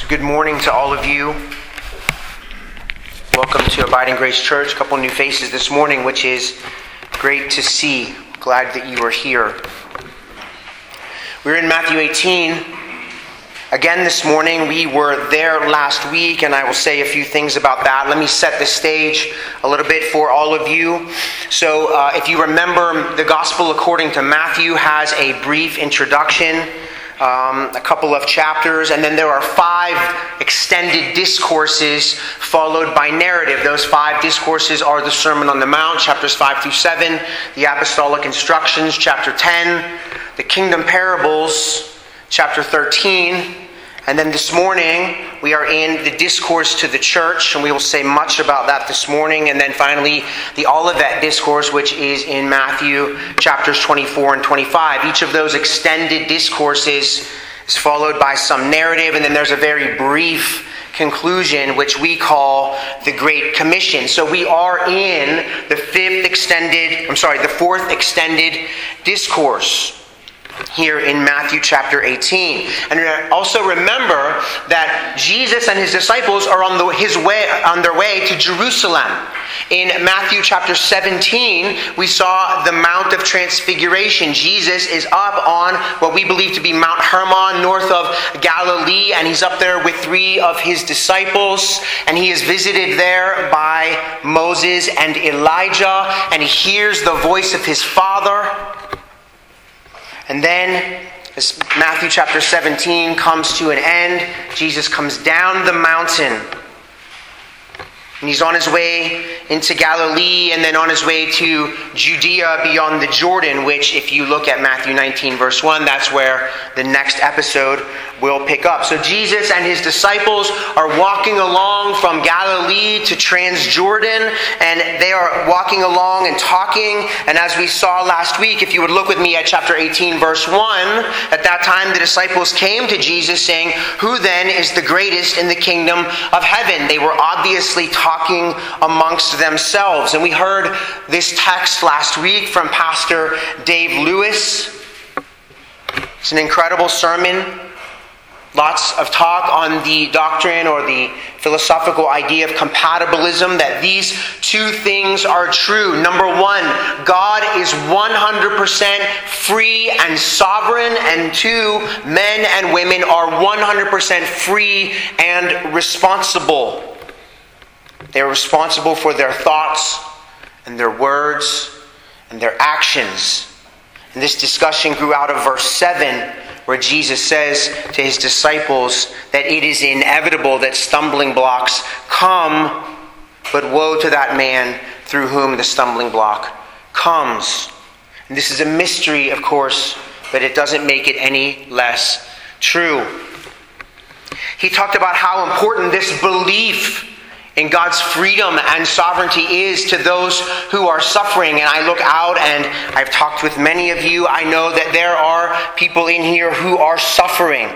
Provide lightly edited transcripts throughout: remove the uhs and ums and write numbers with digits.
So good morning to all of you. Welcome to Abiding Grace Church. A couple new faces this morning, which is great to see. Glad that you are here. We're in Matthew 18. Again this morning. We were there last week, and I will say a few things about that. Let me set the stage a little bit for all of you. So if you remember, the Gospel according to Matthew has a brief introduction, a couple of chapters, and then there are 5 extended discourses followed by narrative. Those 5 discourses are the Sermon on the Mount, chapters 5 through 7, the Apostolic Instructions, chapter 10, the Kingdom Parables, chapter 13, and then this morning we are in the Discourse to the Church, and we will say much about that this morning. And then finally, the Olivet Discourse, which is in Matthew chapters 24 and 25. Each of those extended discourses is followed by some narrative, and then there's a very brief conclusion, which we call the Great Commission. So we are in the 4th extended discourse here in Matthew chapter 18. And also remember that Jesus and his disciples are on their way to Jerusalem. In Matthew chapter 17, we saw the Mount of Transfiguration. Jesus is up on what we believe to be Mount Hermon, north of Galilee, and he's up there with 3 of his disciples, and he is visited there by Moses and Elijah, and he hears the voice of his Father. And then, as Matthew chapter 17 comes to an end, Jesus comes down the mountain. And he's on his way into Galilee, and then on his way to Judea beyond the Jordan, which, if you look at Matthew 19, verse 1, that's where the next episode will pick up. So Jesus and his disciples are walking along from Galilee to Transjordan, and they are walking along and talking. And as we saw last week, if you would look with me at chapter 18, verse 1, at that time the disciples came to Jesus saying, "Who then is the greatest in the kingdom of heaven?" They were obviously talking amongst themselves. And we heard this text last week from Pastor Dave Lewis. It's an incredible sermon. Lots of talk on the doctrine or the philosophical idea of compatibilism, that these 2 things are true. Number 1, God is 100% free and sovereign, and 2, men and women are 100% free and responsible. They are responsible for their thoughts and their words and their actions. And this discussion grew out of verse 7, where Jesus says to his disciples that it is inevitable that stumbling blocks come, but woe to that man through whom the stumbling block comes. And this is a mystery, of course, but it doesn't make it any less true. He talked about how important this belief in God's freedom and sovereignty is to those who are suffering. And I look out, and I've talked with many of you. I know that there are people in here who are suffering.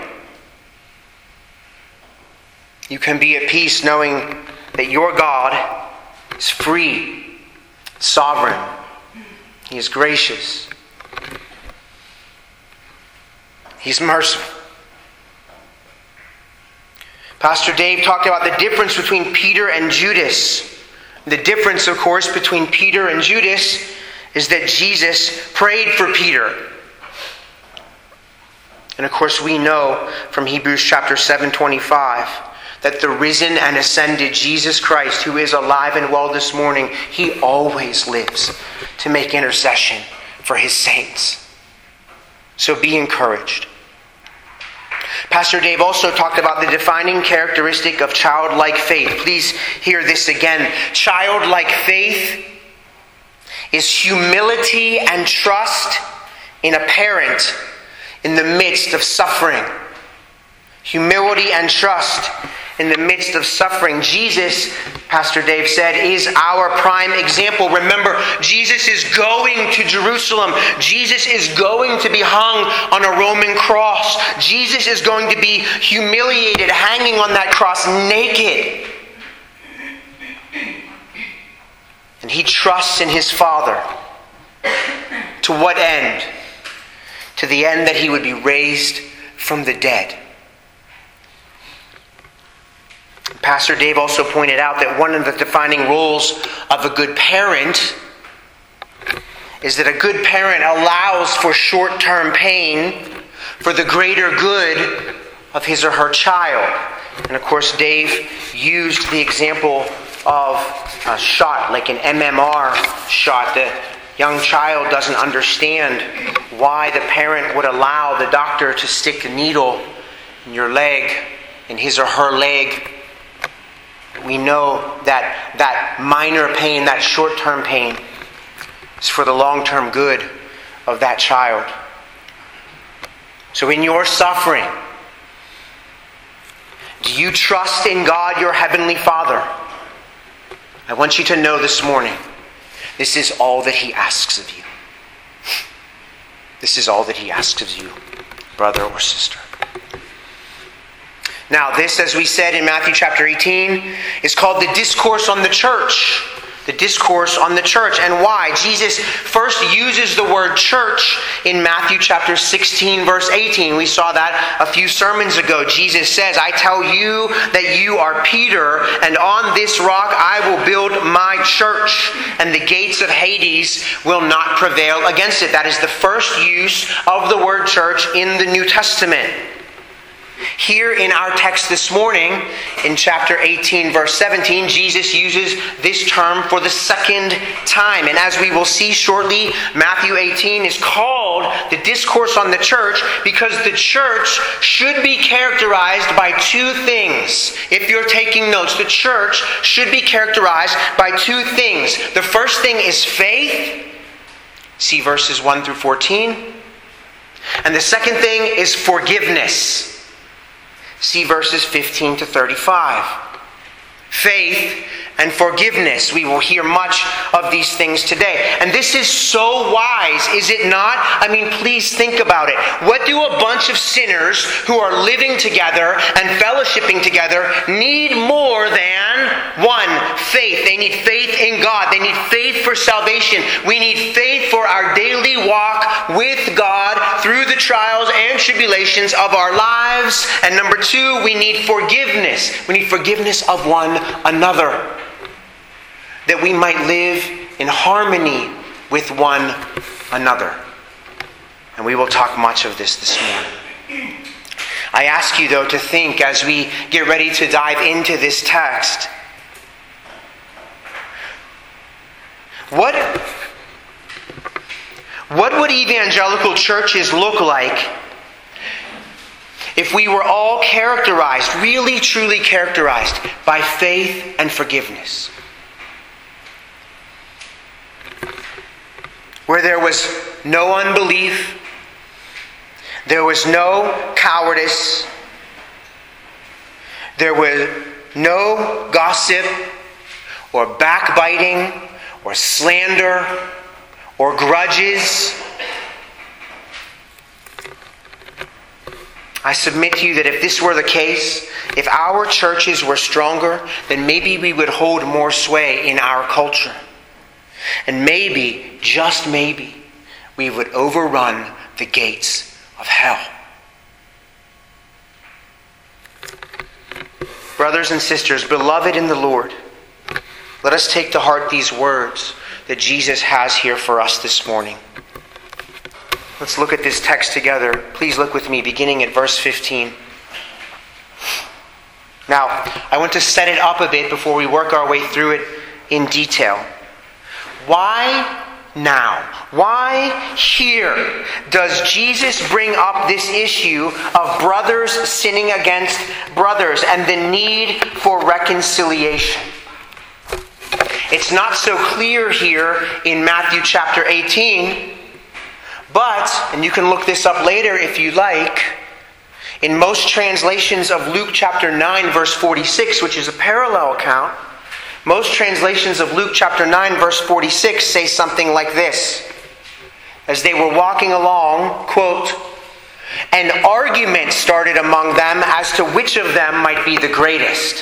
You can be at peace knowing that your God is free, sovereign. He is gracious. He's merciful. Pastor Dave talked about the difference between Peter and Judas. The difference, of course, between Peter and Judas is that Jesus prayed for Peter. And of course, we know from Hebrews chapter 7:25 that the risen and ascended Jesus Christ, who is alive and well this morning, he always lives to make intercession for his saints. So be encouraged. Pastor Dave also talked about the defining characteristic of childlike faith. Please hear this again. Childlike faith is humility and trust in a parent in the midst of suffering. Humility and trust in the midst of suffering. Jesus, Pastor Dave said, is our prime example. Remember, Jesus is going to Jerusalem. Jesus is going to be hung on a Roman cross. Jesus is going to be humiliated, hanging on that cross naked. And he trusts in his Father. To what end? To the end that he would be raised from the dead. Pastor Dave also pointed out that one of the defining roles of a good parent is that a good parent allows for short-term pain for the greater good of his or her child. And of course, Dave used the example of a shot, like an MMR shot. The young child doesn't understand why the parent would allow the doctor to stick a needle in your leg, in his or her leg. We know that that minor pain, that short-term pain, is for the long-term good of that child. So in your suffering, do you trust in God, your Heavenly Father? I want you to know this morning, this is all that He asks of you. This is all that He asks of you, brother or sister. Now, this, as we said in Matthew chapter 18, is called the Discourse on the Church. The Discourse on the Church. And why? Jesus first uses the word church in Matthew chapter 16, verse 18. We saw that a few sermons ago. Jesus says, I tell you that you are Peter, and on this rock I will build my church, and the gates of Hades will not prevail against it. That is the first use of the word church in the New Testament. Here in our text this morning, in chapter 18, verse 17, Jesus uses this term for the second time. And as we will see shortly, Matthew 18 is called the Discourse on the Church because the church should be characterized by two things. If you're taking notes, the church should be characterized by two things. The first thing is faith. See verses 1 through 14. And the second thing is forgiveness. See verses 15 to 35. Faith and forgiveness. We will hear much of these things today. And this is so wise, is it not? I mean, please think about it. What do a bunch of sinners who are living together and fellowshipping together need more than? One, faith. They need faith in God. They need faith for salvation. We need faith for our daily walk with God through the trials and tribulations of our lives. And number two, we need forgiveness. We need forgiveness of one another, that we might live in harmony with one another. And we will talk much of this morning. I ask you, though, to think as we get ready to dive into this text. What would evangelical churches look like if we were all characterized, really truly characterized, by faith and forgiveness? Where there was no unbelief, there was no cowardice, there was no gossip or backbiting or slander or grudges. I submit to you that if this were the case, if our churches were stronger, then maybe we would hold more sway in our culture. And maybe, just maybe, we would overrun the gates of hell. Brothers and sisters, beloved in the Lord, let us take to heart these words that Jesus has here for us this morning. Let's look at this text together. Please look with me, beginning at verse 15. Now, I want to set it up a bit before we work our way through it in detail. Why now? Why here does Jesus bring up this issue of brothers sinning against brothers and the need for reconciliation? It's not so clear here in Matthew chapter 18, but, and you can look this up later if you like, in most translations of Luke chapter 9 verse 46, which is a parallel account, most translations of Luke chapter 9 verse 46 say something like this. As they were walking along, quote, an argument started among them as to which of them might be the greatest.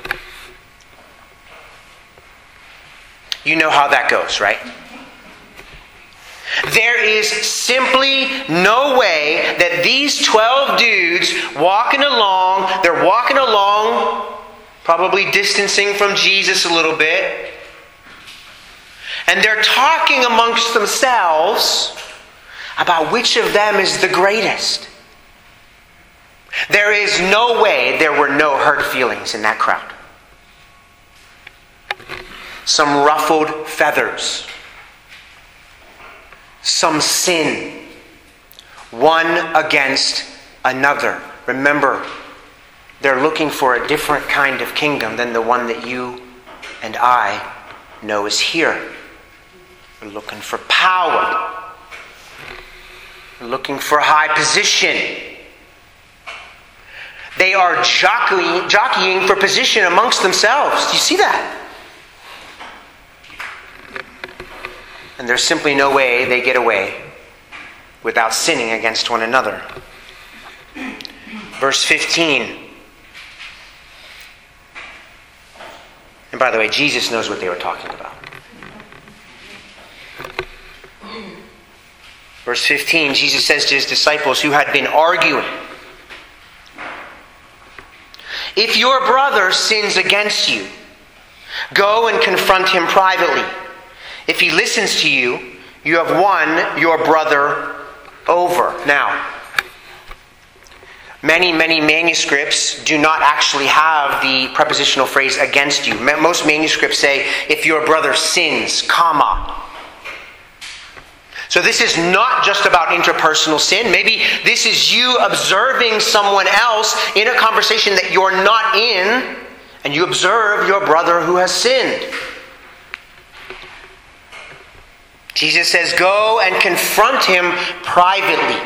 You know how that goes, right? There is simply no way that these 12 dudes they're walking along probably distancing from Jesus a little bit. And they're talking amongst themselves about which of them is the greatest. There is no way there were no hurt feelings in that crowd. Some ruffled feathers. Some sin. One against another. Remember, they're looking for a different kind of kingdom than the one that you and I know is here. We're looking for power. We're looking for high position. They are jockeying for position amongst themselves. Do you see that? And there's simply no way they get away without sinning against one another. Verse 15. And by the way, Jesus knows what they were talking about. Verse 15, Jesus says to his disciples who had been arguing, "If your brother sins against you, go and confront him privately. If he listens to you, you have won your brother over." Now, many manuscripts do not actually have the prepositional phrase "against you." Most manuscripts say, "if your brother sins, comma." So this is not just about interpersonal sin. Maybe this is you observing someone else in a conversation that you're not in, and you observe your brother who has sinned. Jesus says, go and confront him privately.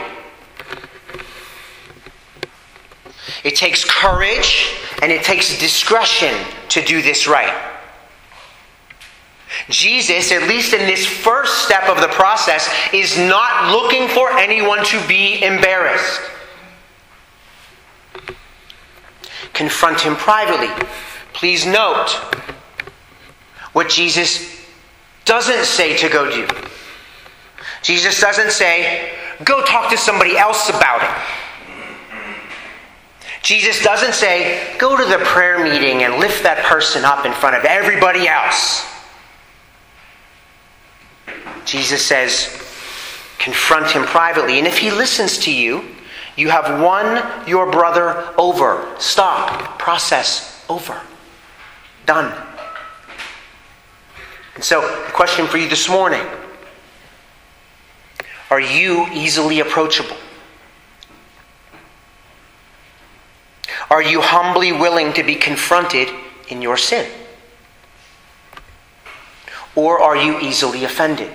It takes courage and it takes discretion to do this right. Jesus, at least in this first step of the process, is not looking for anyone to be embarrassed. Confront him privately. Please note what Jesus doesn't say to go do. Jesus doesn't say, go talk to somebody else about it. Jesus doesn't say, go to the prayer meeting and lift that person up in front of everybody else. Jesus says, confront him privately. And if he listens to you, you have won your brother over. Stop. Process. Over. Done. And so, the question for you this morning. Are you easily approachable? Are you humbly willing to be confronted in your sin? Or are you easily offended?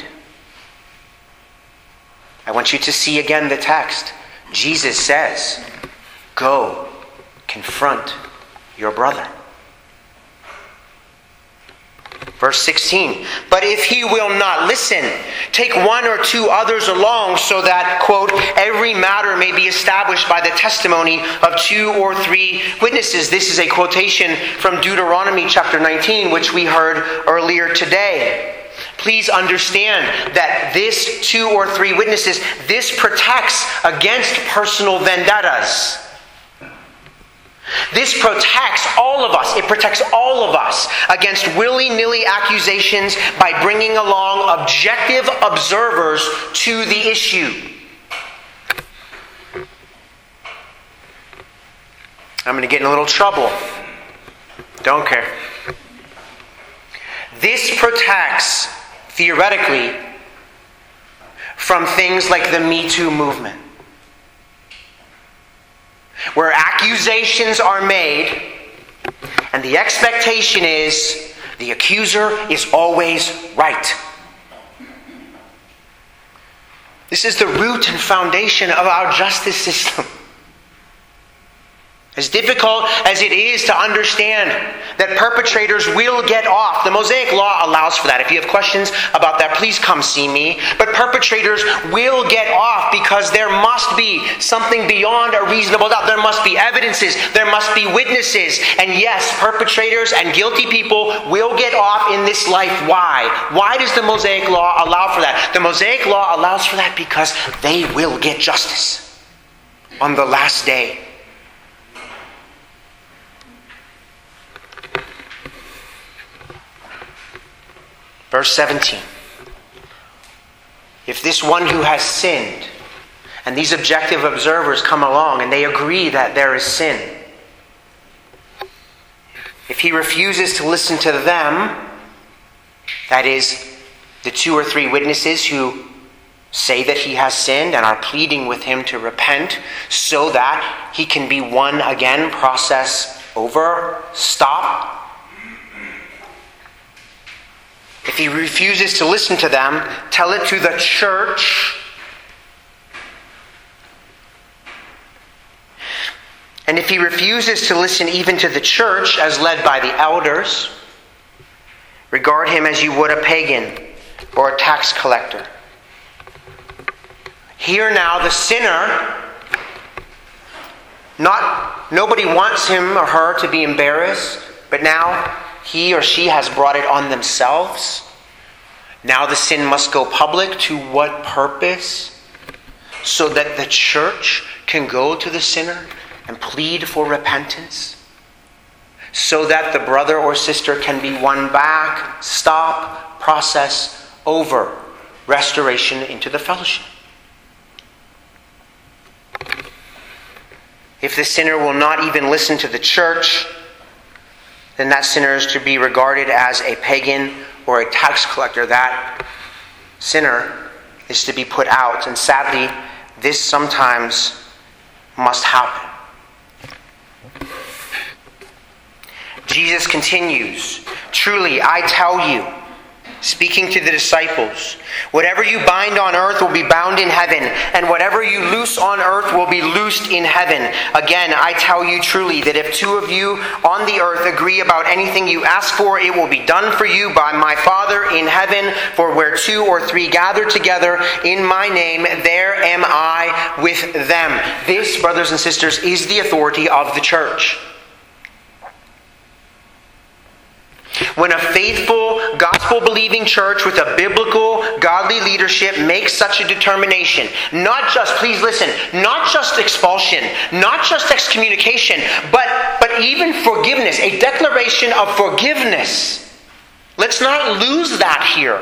I want you to see again the text. Jesus says, go confront your brother. Verse 16, but if he will not listen, take one or two others along so that, quote, every matter may be established by the testimony of 2 or 3 witnesses. This is a quotation from Deuteronomy chapter 19, which we heard earlier today. Please understand that this 2 or 3 witnesses, this protects against personal vendettas. This protects all of us. It protects all of us against willy-nilly accusations by bringing along objective observers to the issue. I'm going to get in a little trouble. Don't care. This protects, theoretically, from things like the Me Too movement, where accusations are made and the expectation is the accuser is always right. This is the root and foundation of our justice system. As difficult as it is to understand that perpetrators will get off, the Mosaic Law allows for that. If you have questions about that, please come see me. But perpetrators will get off because there must be something beyond a reasonable doubt. There must be evidences. There must be witnesses. And yes, perpetrators and guilty people will get off in this life. Why? Why does the Mosaic Law allow for that? The Mosaic Law allows for that because they will get justice on the last day. Verse 17. If this one who has sinned, and these objective observers come along and they agree that there is sin, if he refuses to listen to them, that is, the 2 or 3 witnesses who say that he has sinned and are pleading with him to repent so that he can be won again, process over, stop. If he refuses to listen to them, tell it to the church. And if he refuses to listen even to the church as led by the elders, regard him as you would a pagan or a tax collector. Here now the sinner, nobody wants him or her to be embarrassed, but now he or she has brought it on themselves. Now the sin must go public. To what purpose? So that the church can go to the sinner and plead for repentance. So that the brother or sister can be won back, stop, process, over, restoration into the fellowship. If the sinner will not even listen to the church, then that sinner is to be regarded as a pagan or a tax collector. That sinner is to be put out. And sadly, this sometimes must happen. Jesus continues, "Truly, I tell you," speaking to the disciples, "whatever you bind on earth will be bound in heaven, and whatever you loose on earth will be loosed in heaven. Again, I tell you truly that if 2 of you on the earth agree about anything you ask for, it will be done for you by my Father in heaven. For where 2 or 3 gather together in my name, there am I with them." This, brothers and sisters, is the authority of the church. When a faithful, gospel-believing church with a biblical, godly leadership makes such a determination, not just, please listen, not just expulsion, not just excommunication, but even forgiveness, a declaration of forgiveness. Let's not lose that here.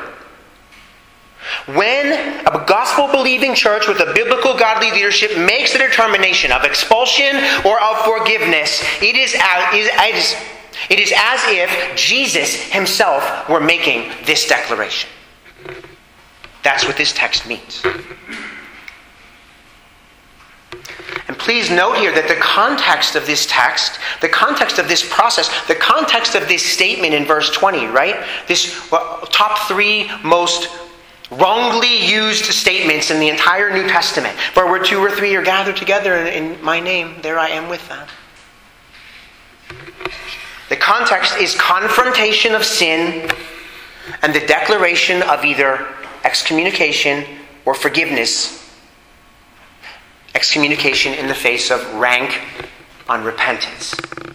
When a gospel-believing church with a biblical, godly leadership makes a determination of expulsion or of forgiveness, it is as if Jesus himself were making this declaration. That's what this text means. And please note here that the context of this text, the context of this process, the context of this statement in verse 20, right? This top 3 most wrongly used statements in the entire New Testament. For where 2 or 3 are gathered together in my name, there I am with them. The context is confrontation of sin and the declaration of either excommunication or forgiveness. Excommunication in the face of rank unrepentance.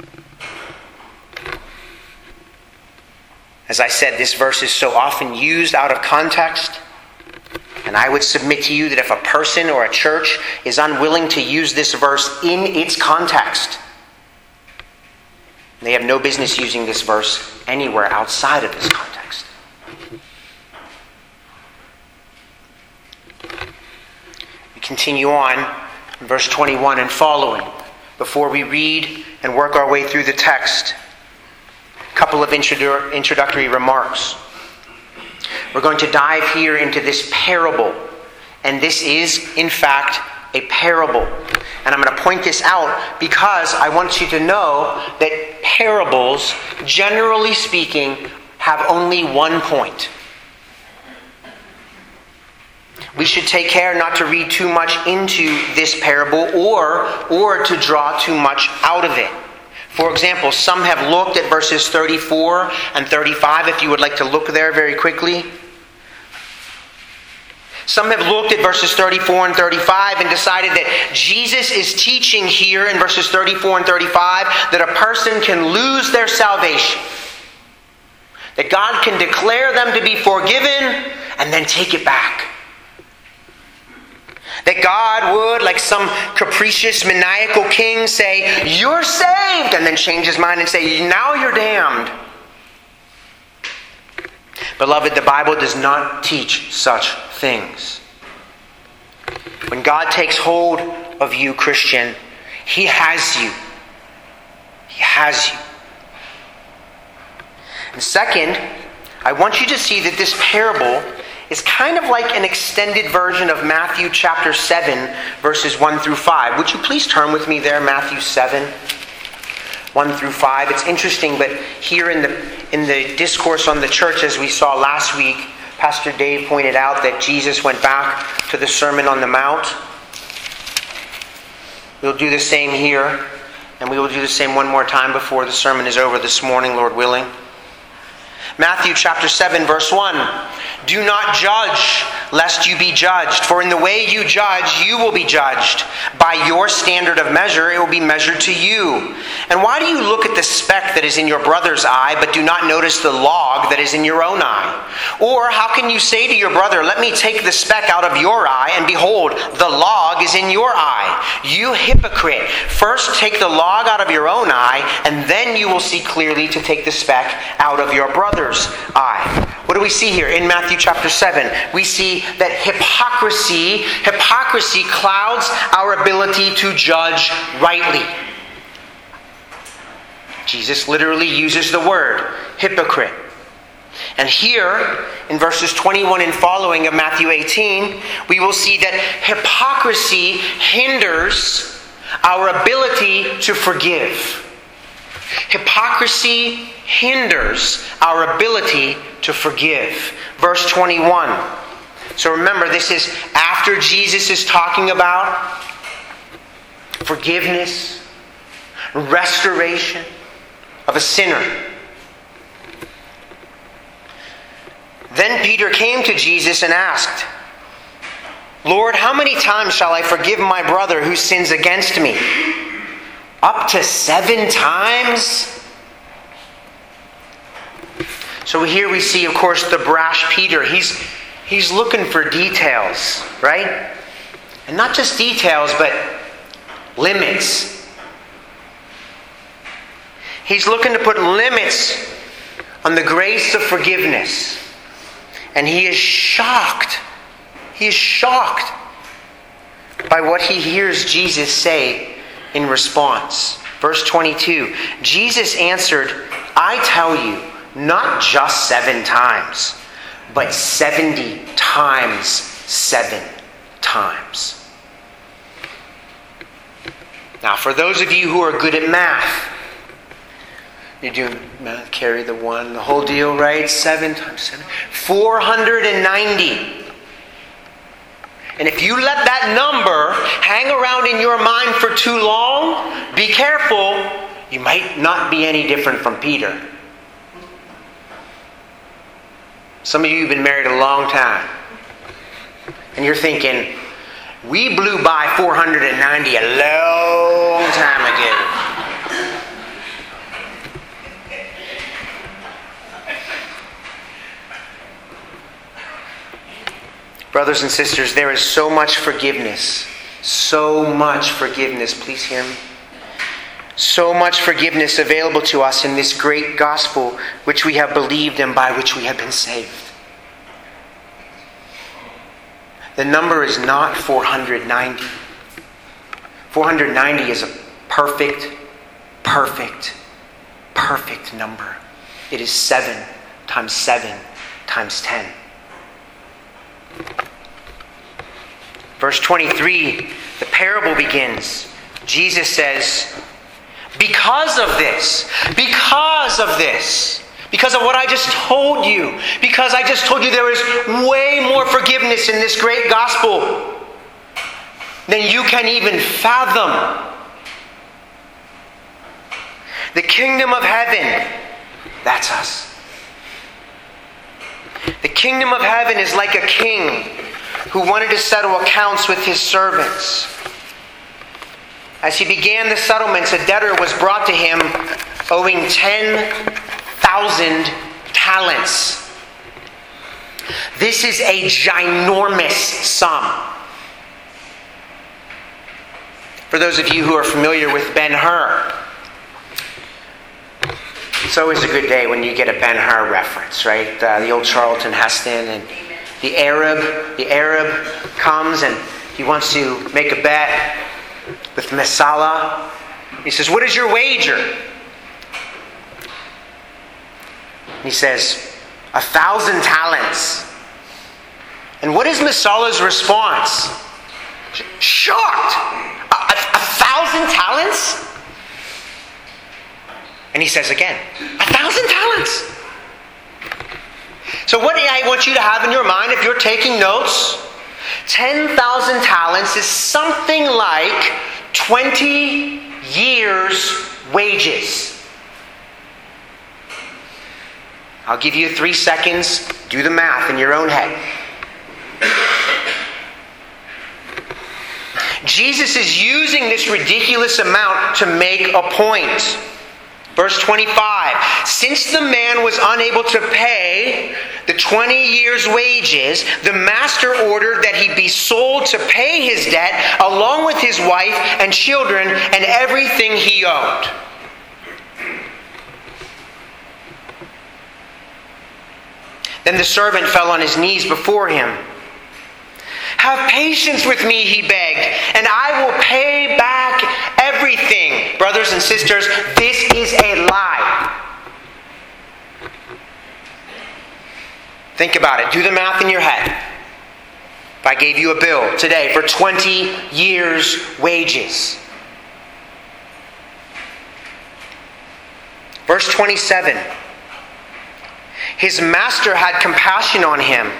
As I said, this verse is so often used out of context, and I would submit to you that if a person or a church is unwilling to use this verse in its context, they have no business using this verse anywhere outside of this context. We continue on in verse 21 and following. Before we read and work our way through the text, a couple of introductory remarks. We're going to dive here into this parable. And this is, in fact, a parable. And I'm going to point this out because I want you to know that parables, generally speaking, have only one point. We should take care not to read too much into this parable or to draw too much out of it. For example, some have looked at verses 34 and 35, if you would like to look there very quickly. Some have looked at verses 34 and 35 and decided that Jesus is teaching here in verses 34 and 35 that a person can lose their salvation. That God can declare them to be forgiven and then take it back. That God would, like some capricious, maniacal king, say, "You're saved," and then change his mind and say, "Now you're damned." Beloved, the Bible does not teach such things. When God takes hold of you, Christian, He has you. He has you. And second, I want you to see that this parable is kind of like an extended version of Matthew chapter 7, verses 1 through 5. Would you please turn with me there, Matthew 7, 1 through 5. It's interesting, but here in the discourse on the church, as we saw last week, Pastor Dave pointed out that Jesus went back to the Sermon on the Mount. We'll do the same here, and we will do the same one more time before the sermon is over this morning, Lord willing. Matthew chapter 7, verse 1. Do not judge, lest you be judged. For in the way you judge, you will be judged. By your standard of measure, it will be measured to you. And why do you look at the speck that is in your brother's eye, but do not notice the log that is in your own eye? Or how can you say to your brother, let me take the speck out of your eye, and behold, the log is in your eye? You hypocrite! First take the log out of your own eye, and then you will see clearly to take the speck out of your brother's eye. What do we see here in Matthew chapter 7? We see that hypocrisy clouds our ability to judge rightly. Jesus literally uses the word hypocrite. And here, in verses 21 and following of Matthew 18, we will see that hypocrisy hinders our ability to forgive. Hypocrisy hinders our ability to forgive. Verse 21. So remember, this is after Jesus is talking about forgiveness, restoration of a sinner. Then Peter came to Jesus and asked, Lord, how many times shall I forgive my brother who sins against me? Up to 7 times? So here we see, of course, the brash Peter. He's looking for details, right? And not just details, but limits. He's looking to put limits on the grace of forgiveness. And he is shocked. He is shocked by what he hears Jesus say in response. Verse 22, Jesus answered, I tell you, not just 7 times, but 70 times 7 times. Now, for those of you who are good at math, you do math, carry the 1, the whole deal, right? 7 times 7, 490. And if you let that number hang around in your mind for too long, be careful, you might not be any different from Peter. Some of you have been married a long time. And you're thinking, we blew by 490 a long time ago. Brothers and sisters, there is so much forgiveness. So much forgiveness. Please hear me. So much forgiveness available to us in this great gospel which we have believed and by which we have been saved. The number is not 490. 490 is a perfect number. It is 7 times 7 times 10. Verse 23, the parable begins. Jesus says, because of what I just told you, because I just told you there is way more forgiveness in this great gospel than you can even fathom. The kingdom of heaven, that's us. The kingdom of heaven is like a king who wanted to settle accounts with his servants. As he began the settlements, a debtor was brought to him owing 10,000 talents. This is a ginormous sum. For those of you who are familiar with Ben-Hur, It's always a good day when you get a Ben-Hur reference, right? The old Charlton Heston, and the Arab comes and he wants to make a bet with Messala. He says, "What is your wager?" He says, 1,000 talents. And what is Messala's response? Shocked. 1,000 talents? And he says again, 1,000 talents. So what I want you to have in your mind, if you're taking notes, 10,000 talents is something like 20 years' wages. I'll give you 3 seconds. Do the math in your own head. Jesus is using this ridiculous amount to make a point. Verse 25, since the man was unable to pay the 20 years' wages, the master ordered that he be sold to pay his debt along with his wife and children and everything he owned. Then the servant fell on his knees before him. "Have patience with me," he begged, "and I will pay back everything." Brothers and sisters, this is a lie. Think about it. Do the math in your head. If I gave you a bill today for 20 years' wages. Verse 27. His master had compassion on him,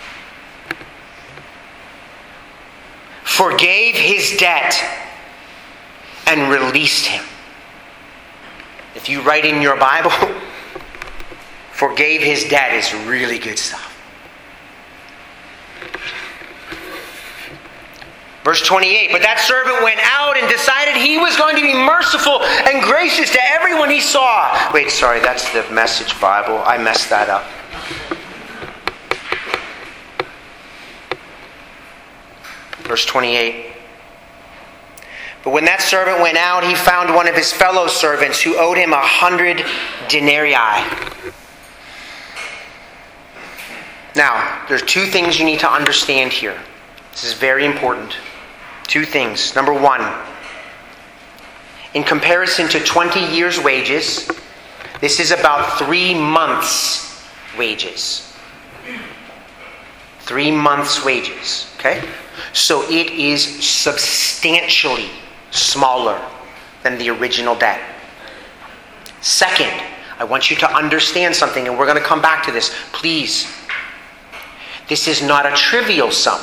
forgave his debt, and released him. If you write in your Bible, forgave his debt is really good stuff. Verse 28, but that servant went out and decided he was going to be merciful and gracious to everyone he saw. Wait, sorry, that's the Message Bible. I messed that up. Verse 28. But when that servant went out, he found one of his fellow servants who owed him 100 denarii. Now, there's 2 things you need to understand here. This is very important. 2 things. Number 1, in comparison to 20 years' wages, this is about 3 months' wages. 3 months' wages. Okay? So it is substantially smaller than the original debt. Second, I want you to understand something, and we're going to come back to this. Please. This is not a trivial sum.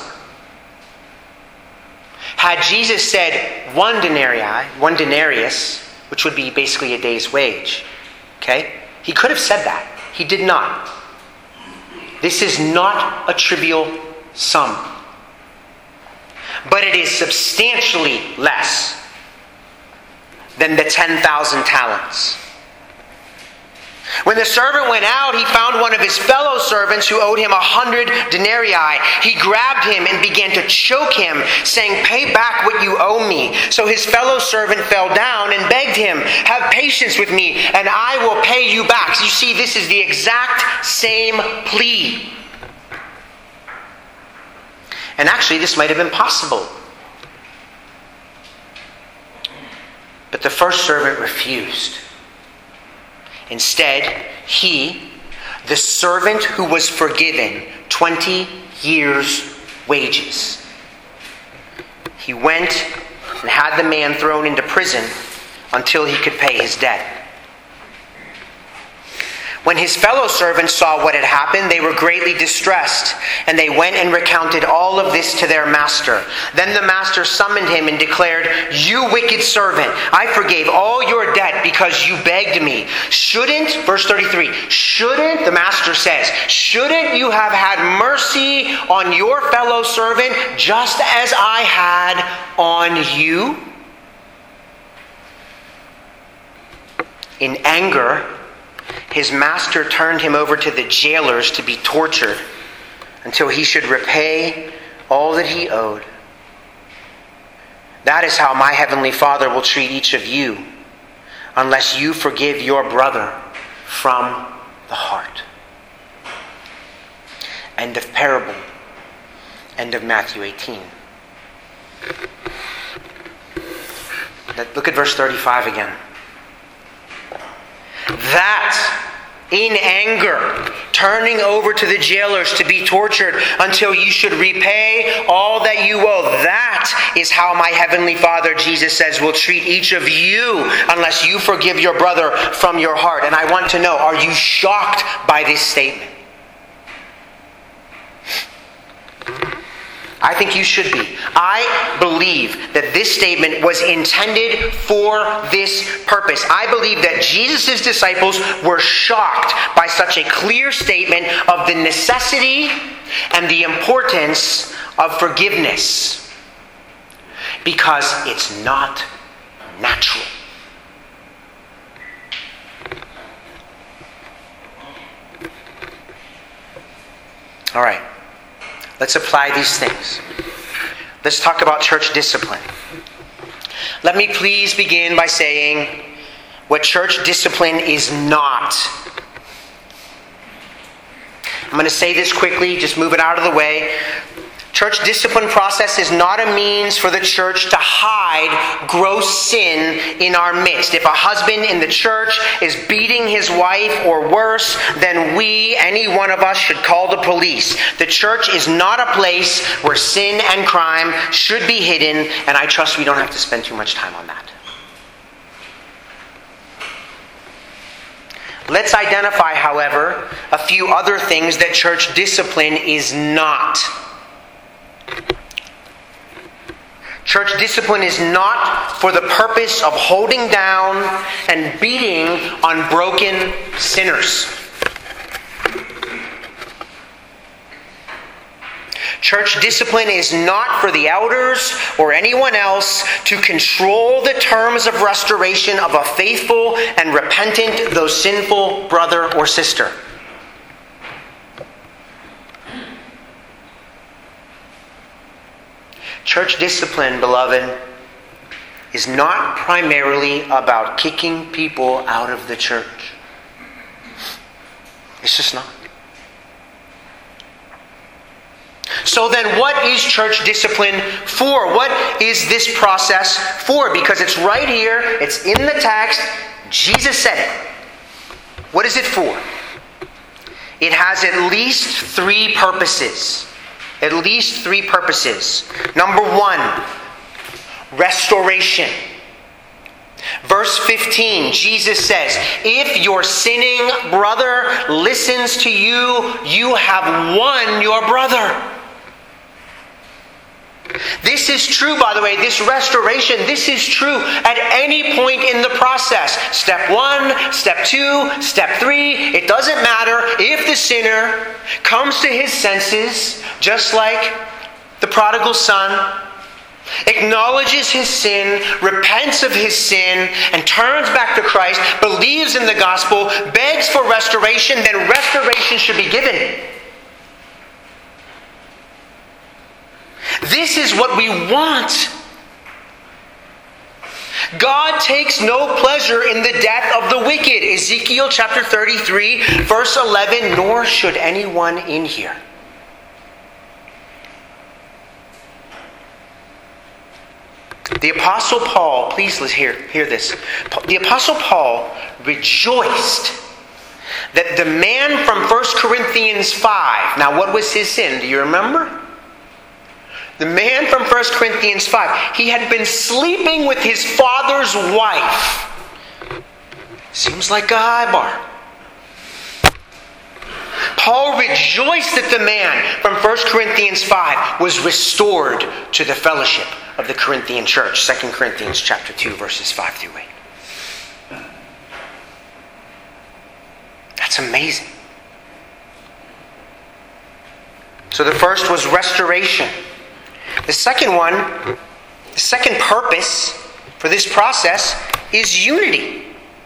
Had Jesus said 1 denarius, which would be basically a day's wage, okay? He could have said that. He did not. This is not a trivial sum. But it is substantially less than the 10,000 talents. When the servant went out, he found one of his fellow servants who owed him 100 denarii. He grabbed him and began to choke him, saying, "Pay back what you owe me." So his fellow servant fell down and begged him, "Have patience with me, and I will pay you back." So you see, this is the exact same plea. And actually, this might have been possible. But the first servant refused. Instead, he, the servant who was forgiven 20 years' wages, he went and had the man thrown into prison until he could pay his debt. When his fellow servants saw what had happened, they were greatly distressed, and they went and recounted all of this to their master. Then the master summoned him and declared, "You wicked servant, I forgave all your debt because you begged me. Verse 33, the master says, shouldn't you have had mercy on your fellow servant just as I had on you?" In anger, his master turned him over to the jailers to be tortured until he should repay all that he owed. That is how my heavenly Father will treat each of you, unless you forgive your brother from the heart. End of parable. End of Matthew 18. Look at verse 35 again. That, in anger, turning over to the jailers to be tortured until you should repay all that you owe. That is how my heavenly Father, Jesus says, will treat each of you unless you forgive your brother from your heart. And I want to know, are you shocked by this statement? I think you should be. I believe that this statement was intended for this purpose. I believe that Jesus' disciples were shocked by such a clear statement of the necessity and the importance of forgiveness, because it's not natural. All right. Let's apply these things. Let's talk about church discipline. Let me please begin by saying what church discipline is not. I'm going to say this quickly, just move it out of the way. Church discipline process is not a means for the church to hide gross sin in our midst. If a husband in the church is beating his wife or worse, then we, any one of us, should call the police. The church is not a place where sin and crime should be hidden, and I trust we don't have to spend too much time on that. Let's identify, however, a few other things that church discipline is not. Church discipline is not for the purpose of holding down and beating on broken sinners. Church discipline is not for the elders or anyone else to control the terms of restoration of a faithful and repentant, though sinful, brother or sister. Church discipline, beloved, is not primarily about kicking people out of the church. It's just not. So then what is church discipline for? What is this process for? Because it's right here, it's in the text, Jesus said it. What is it for? It has at least three purposes. At least three purposes. Number one, restoration. Verse 15, Jesus says, if your sinning brother listens to you, you have won your brother. This is true, by the way, this restoration, this is true at any point in the process. Step 1, step 2, step 3, it doesn't matter if the sinner comes to his senses, just like the prodigal son, acknowledges his sin, repents of his sin, and turns back to Christ, believes in the gospel, begs for restoration, then restoration should be given. This is what we want. God takes no pleasure in the death of the wicked. Ezekiel chapter 33, verse 11, nor should anyone in here. The Apostle Paul, please let's hear this. The Apostle Paul rejoiced that the man from 1 Corinthians 5, now what was his sin? Do you remember? The man from 1 Corinthians 5, he had been sleeping with his father's wife. Seems like a high bar. Paul rejoiced that the man from 1 Corinthians 5 was restored to the fellowship of the Corinthian church. 2 Corinthians chapter 2, verses 5 through 8. That's amazing. So the first was restoration. The second one, the second purpose for this process is unity.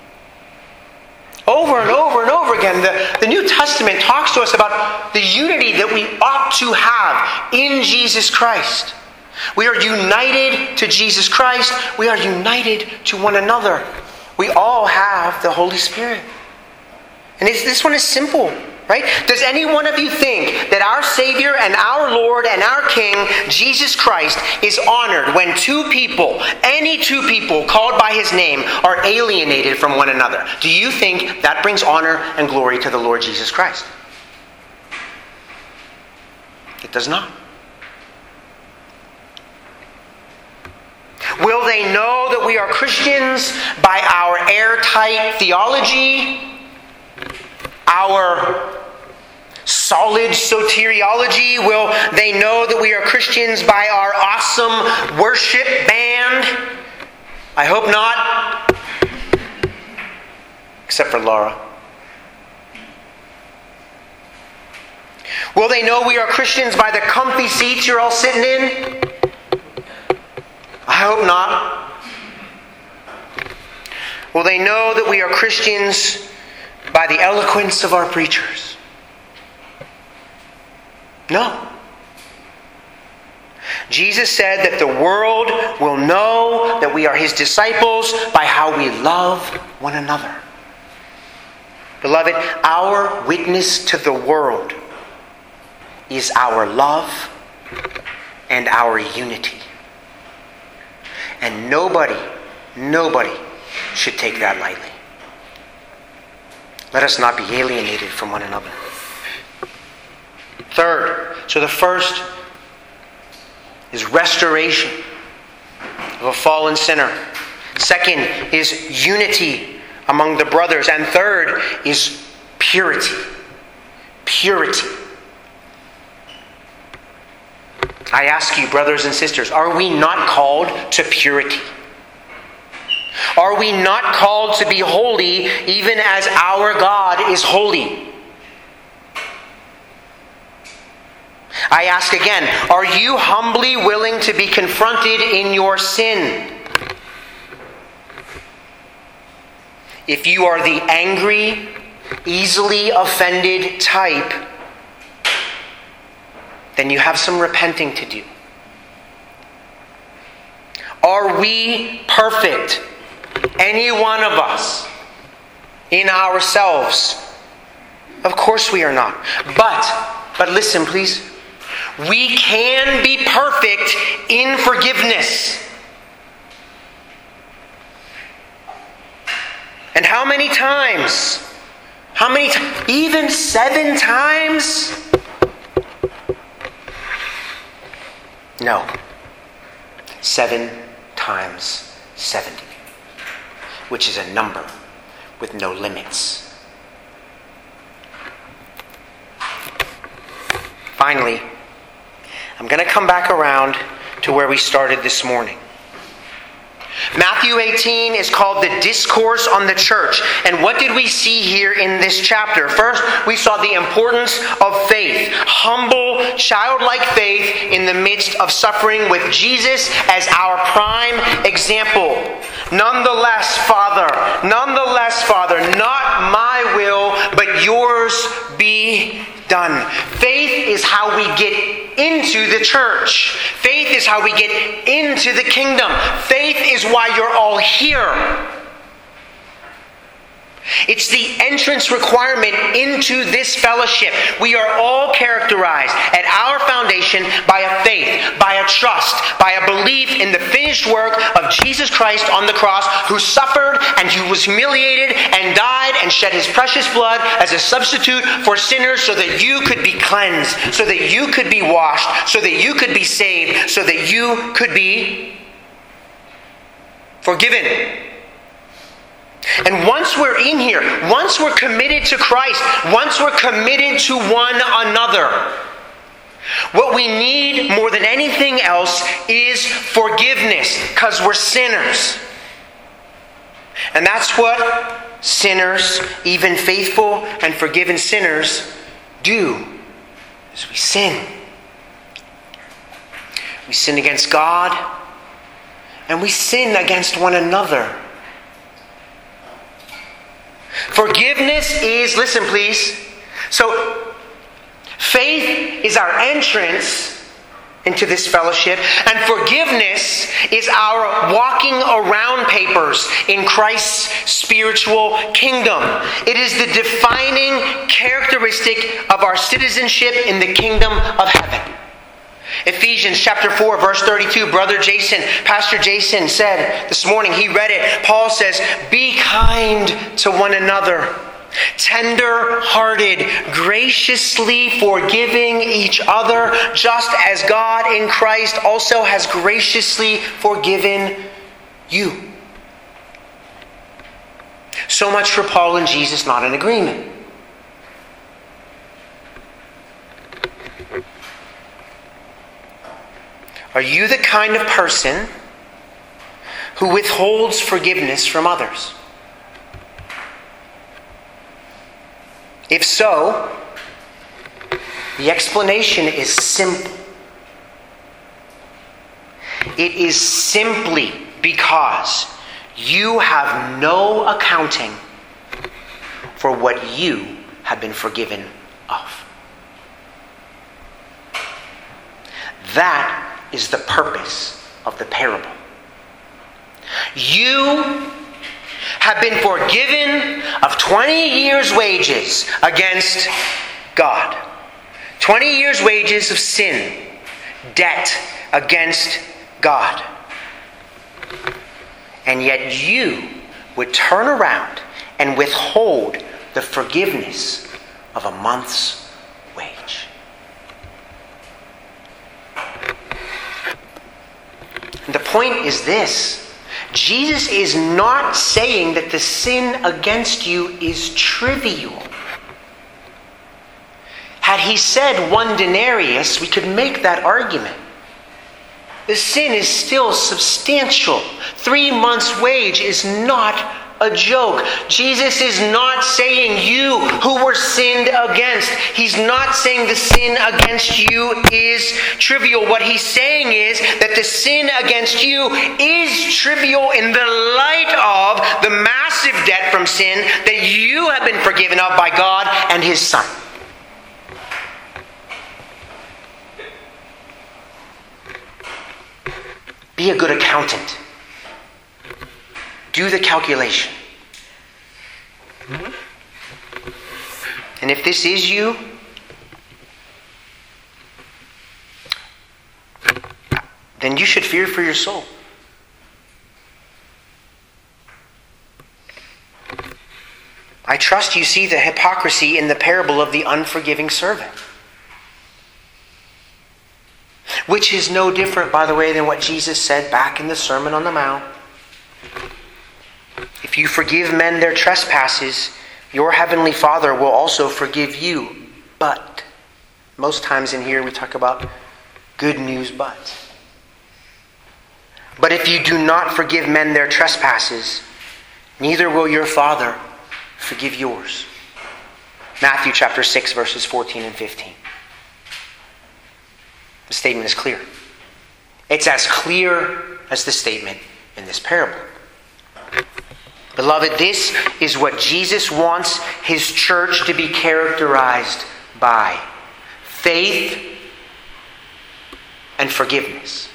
Over and over and over again, the New Testament talks to us about the unity that we ought to have in Jesus Christ. We are united to Jesus Christ. We are united to one another. We all have the Holy Spirit. And this one is simple, right? Does any one of you think that our Savior and our Lord and our King, Jesus Christ, is honored when any two people called by his name, are alienated from one another? Do you think that brings honor and glory to the Lord Jesus Christ? It does not. Will they know that we are Christians by our airtight theology, our solid soteriology? Will they know that we are Christians by our awesome worship band? I hope not. Except for Laura. Will they know we are Christians by the comfy seats you're all sitting in? I hope not. Will they know that we are Christians by the eloquence of our preachers? No. Jesus said that the world will know that we are his disciples by how we love one another. Beloved, our witness to the world is our love and our unity. And nobody should take that lightly. Let us not be alienated from one another. Third, so the first is restoration of a fallen sinner. Second is unity among the brothers. And third is purity. Purity. I ask you, brothers and sisters, are we not called to purity? Are we not called to be holy even as our God is holy? I ask again, are you humbly willing to be confronted in your sin? If you are the angry, easily offended type, then you have some repenting to do. Are we perfect? Any one of us in ourselves? Of course we are not. But listen, please. We can be perfect in forgiveness. And how many times? Even 7 times? No. 7 times 70. Which is a number with no limits. Finally, I'm going to come back around to where we started this morning. Matthew 18 is called the Discourse on the Church. And what did we see here in this chapter? First, we saw the importance of faith. Humble, childlike faith in the midst of suffering with Jesus as our prime example. Nonetheless, Father, not my will, but yours be done. Faith is how we get into the church. Faith is how we get into the kingdom. Faith is why you're all here. It's the entrance requirement into this fellowship. We are all characterized at our foundation by a faith, by a trust, by a belief in the finished work of Jesus Christ on the cross, who suffered and who was humiliated and died and shed his precious blood as a substitute for sinners so that you could be cleansed, so that you could be washed, so that you could be saved, so that you could be forgiven. And once we're in here, once we're committed to Christ, once we're committed to one another, what we need more than anything else is forgiveness, because we're sinners. And that's what sinners, even faithful and forgiven sinners, do, is we sin. We sin against God, and we sin against one another. Forgiveness is, listen please, so faith is our entrance into this fellowship. And forgiveness is our walking around papers in Christ's spiritual kingdom. It is the defining characteristic of our citizenship in the kingdom of heaven. Ephesians chapter 4, verse 32, Pastor Jason said this morning, he read it. Paul says, "Be kind to one another, tender-hearted, graciously forgiving each other, just as God in Christ also has graciously forgiven you." So much for Paul and Jesus not in agreement. Are you the kind of person who withholds forgiveness from others? If so, the explanation is simple. It is simply because you have no accounting for what you have been forgiven of. That is the purpose of the parable. You have been forgiven of 20 years' wages against God. 20 years' wages of sin, debt against God. And yet you would turn around and withhold the forgiveness of a month's wage. And the point is this. Jesus is not saying that the sin against you is trivial. Had he said 1 denarius, we could make that argument. The sin is still substantial. 3 months' wage is not a joke. Jesus is not saying you who were sinned against. He's not saying the sin against you is trivial. What he's saying is that the sin against you is trivial in the light of the massive debt from sin that you have been forgiven of by God and His Son. Be a good accountant. Do the calculation. And if this is you, then you should fear for your soul. I trust you see the hypocrisy in the parable of the unforgiving servant. Which is no different, by the way, than what Jesus said back in the Sermon on the Mount. If you forgive men their trespasses, your heavenly Father will also forgive you. But, most times in here we talk about good news but. But if you do not forgive men their trespasses, neither will your Father forgive yours. Matthew chapter 6, verses 14 and 15. The statement is clear. It's as clear as the statement in this parable. Beloved, this is what Jesus wants His church to be characterized by. Faith and forgiveness.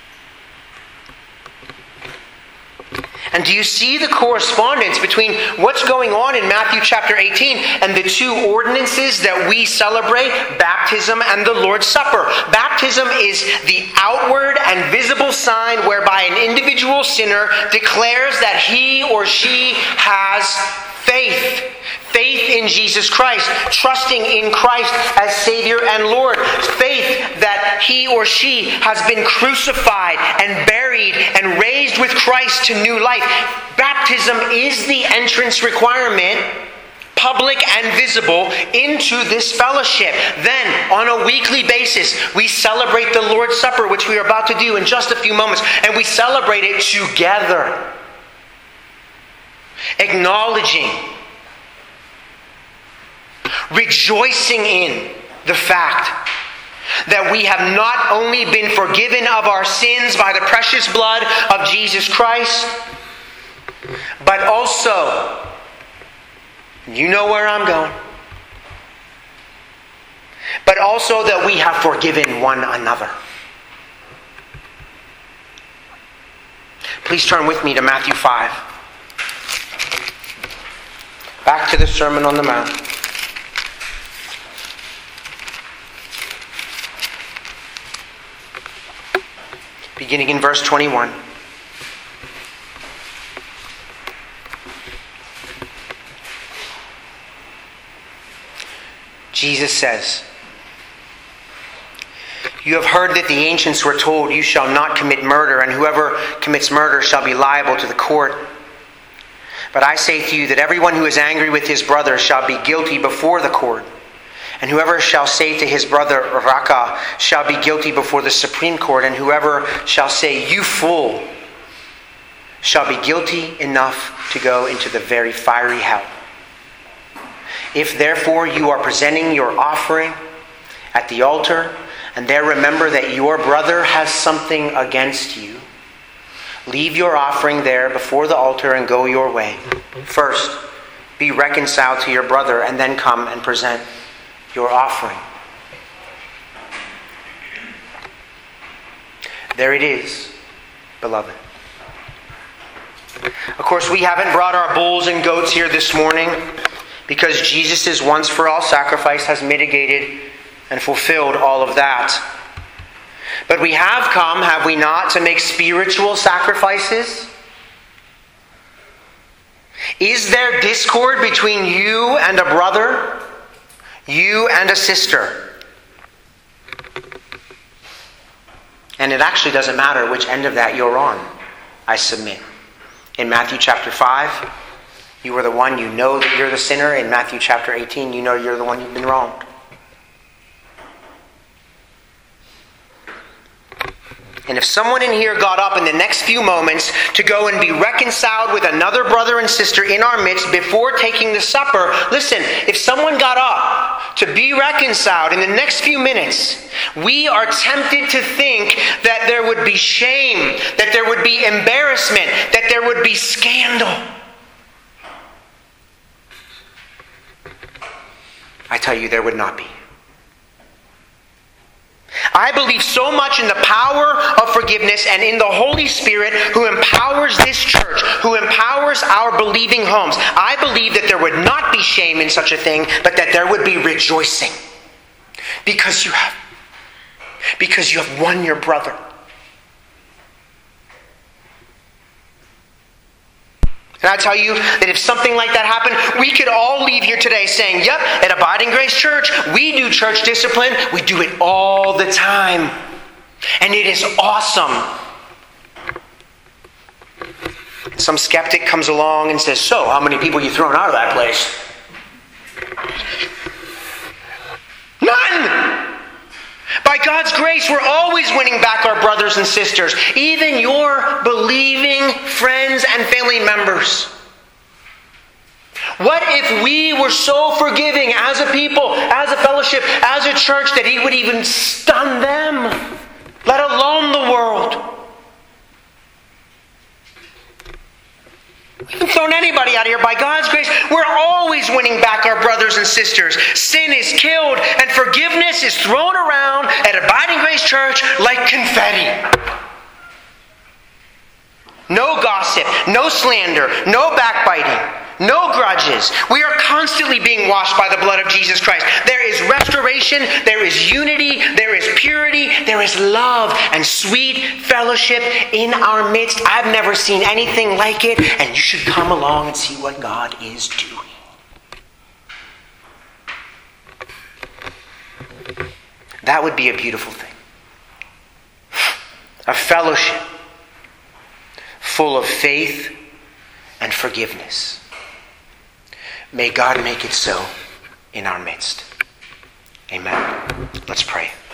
And do you see the correspondence between what's going on in Matthew chapter 18 and the two ordinances that we celebrate, baptism and the Lord's Supper? Baptism is the outward and visible sign whereby an individual sinner declares that he or she has faith. Faith in Jesus Christ, trusting in Christ as Savior and Lord. Faith that he or she has been crucified and buried and raised with Christ to new life. Baptism is the entrance requirement, public and visible, into this fellowship. Then, on a weekly basis, we celebrate the Lord's Supper, which we are about to do in just a few moments, and we celebrate it together. Acknowledging, rejoicing in the fact that we have not only been forgiven of our sins by the precious blood of Jesus Christ, but also, you know where I'm going, but also that we have forgiven one another. Please turn with me to Matthew 5. Back to the Sermon on the Mount. Beginning in verse 21. Jesus says, "You have heard that the ancients were told, 'You shall not commit murder, and whoever commits murder shall be liable to the court.' But I say to you that everyone who is angry with his brother shall be guilty before the court. And whoever shall say to his brother, 'Raca,' shall be guilty before the Supreme Court. And whoever shall say, 'You fool,' shall be guilty enough to go into the very fiery hell. If therefore you are presenting your offering at the altar, and there remember that your brother has something against you, leave your offering there before the altar and go your way. First, be reconciled to your brother, and then come and present your offering." There it is, beloved. Of course, we haven't brought our bulls and goats here this morning because Jesus' once-for-all sacrifice has mitigated and fulfilled all of that. But we have come, have we not, to make spiritual sacrifices? Is there discord between you and a brother? You and a sister? And it actually doesn't matter which end of that you're on, I submit. In Matthew chapter 5, you are the one, you know that you're the sinner. In Matthew chapter 18, you know you're the one who's been wronged. And if someone in here got up in the next few moments to go and be reconciled with another brother and sister in our midst before taking the supper, listen, if someone got up to be reconciled in the next few minutes, we are tempted to think that there would be shame, that there would be embarrassment, that there would be scandal. I tell you, there would not be. I believe so much in the power of forgiveness and in the Holy Spirit who empowers this church, who empowers our believing homes. I believe that there would not be shame in such a thing, but that there would be rejoicing. Because you have won your brother. And I tell you that if something like that happened, we could all leave here today saying, yep, at Abiding Grace Church, we do church discipline. We do it all the time. And it is awesome. Some skeptic comes along and says, so, how many people are you throwing out of that place? None! By God's grace, we're always winning back our brothers and sisters, even your believing friends and family members. What if we were so forgiving as a people, as a fellowship, as a church, that He would even stun them, let alone the world? We haven't thrown anybody out of here. By God's grace, we're always winning back our brothers and sisters. Sin is killed and forgiveness is thrown around at Abiding Grace Church like confetti. No gossip, no slander, no backbiting, no grudges. We are constantly being washed by the blood of Jesus Christ. There is restoration, there is unity, there is purity, there is love and sweet fellowship in our midst. I've never seen anything like it, and you should come along and see what God is doing. That would be a beautiful thing. A fellowship full of faith and forgiveness. May God make it so in our midst. Amen. Let's pray.